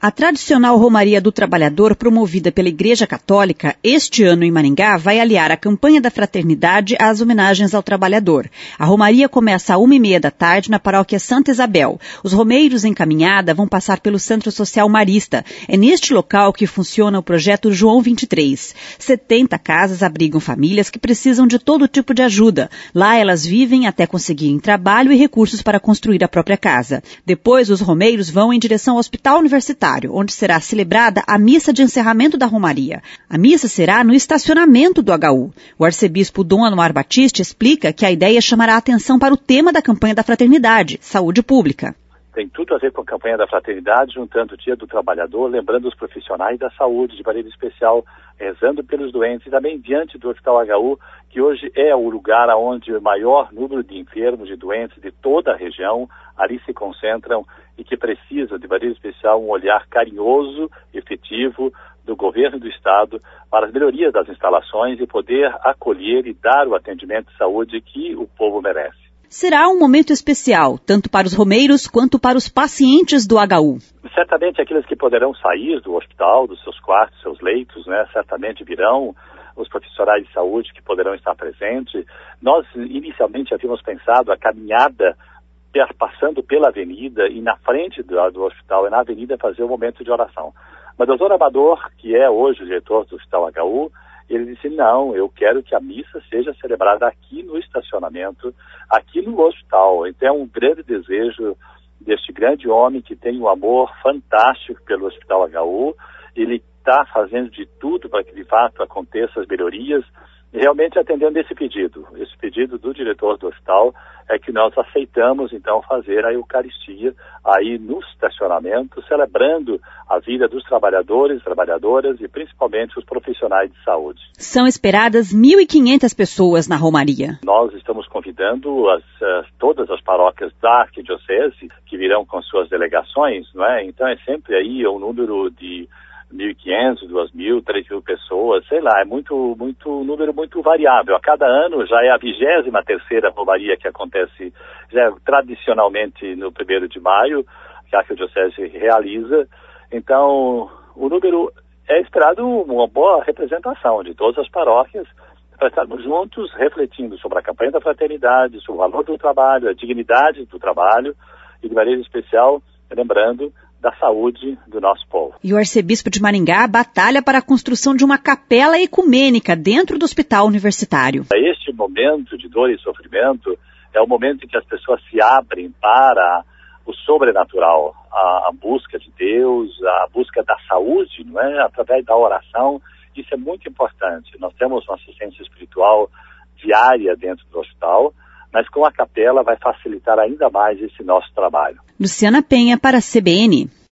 A tradicional Romaria do Trabalhador, promovida pela Igreja Católica, este ano em Maringá, vai aliar a campanha da fraternidade às homenagens ao trabalhador. A Romaria começa às 13h30 na paróquia Santa Isabel. Os romeiros em caminhada vão passar pelo Centro Social Marista. É neste local que funciona o projeto João 23. 70 casas abrigam famílias que precisam de todo tipo de ajuda. Lá elas vivem até conseguirem trabalho e recursos para construir a própria casa. Depois, os romeiros vão em direção ao Hospital Universitário, onde será celebrada a missa de encerramento da Romaria. A missa será no estacionamento do HU. O arcebispo Dom Anuar Batista explica que a ideia chamará a atenção para o tema da campanha da fraternidade, saúde pública. Tem tudo a ver com a campanha da fraternidade, juntando o Dia do Trabalhador, lembrando os profissionais da saúde, de maneira especial, rezando pelos doentes, e também diante do Hospital HU, que hoje é o lugar onde o maior número de enfermos e doentes de toda a região ali se concentram e que precisa, de maneira especial, um olhar carinhoso, efetivo, do governo do Estado para as melhorias das instalações e poder acolher e dar o atendimento de saúde que o povo merece. Será um momento especial, tanto para os romeiros quanto para os pacientes do HU. Certamente aqueles que poderão sair do hospital, dos seus quartos, seus leitos, certamente virão os profissionais de saúde que poderão estar presentes. Nós inicialmente havíamos pensado a caminhada passando pela avenida e na frente do hospital e na avenida fazer um momento de oração. Mas o doutor Amador, que é hoje o diretor do Hospital HU, ele disse, não, eu quero que a missa seja celebrada aqui no estacionamento, aqui no hospital. Então é um grande desejo deste grande homem que tem um amor fantástico pelo Hospital HU. Ele está fazendo de tudo para que de fato aconteçam as melhorias e realmente atendendo esse pedido do diretor do hospital é que nós aceitamos então fazer a Eucaristia aí no estacionamento, celebrando a vida dos trabalhadores, trabalhadoras e principalmente os profissionais de saúde. São esperadas 1.500 pessoas na Romaria. Nós estamos convidando todas as paróquias da Arquidiocese que virão com suas delegações, não é? Então é sempre aí um número de 1.500, 2.000, 3.000 pessoas, sei lá, é um número muito variável. A cada ano já é a 23ª Romaria que acontece tradicionalmente no 1º de maio, que a Arquidiocese realiza. Então, o número é esperado uma boa representação de todas as paróquias para estarmos juntos refletindo sobre a campanha da fraternidade, sobre o valor do trabalho, a dignidade do trabalho e, de maneira especial, lembrando da saúde do nosso povo. E o arcebispo de Maringá batalha para a construção de uma capela ecumênica dentro do hospital universitário. Este momento de dor e sofrimento é o momento em que as pessoas se abrem para o sobrenatural, a busca de Deus, a busca da saúde, não é? Através da oração. Isso é muito importante. Nós temos uma assistência espiritual diária dentro do hospital, mas com a capela vai facilitar ainda mais esse nosso trabalho. Luciana Penha para a CBN.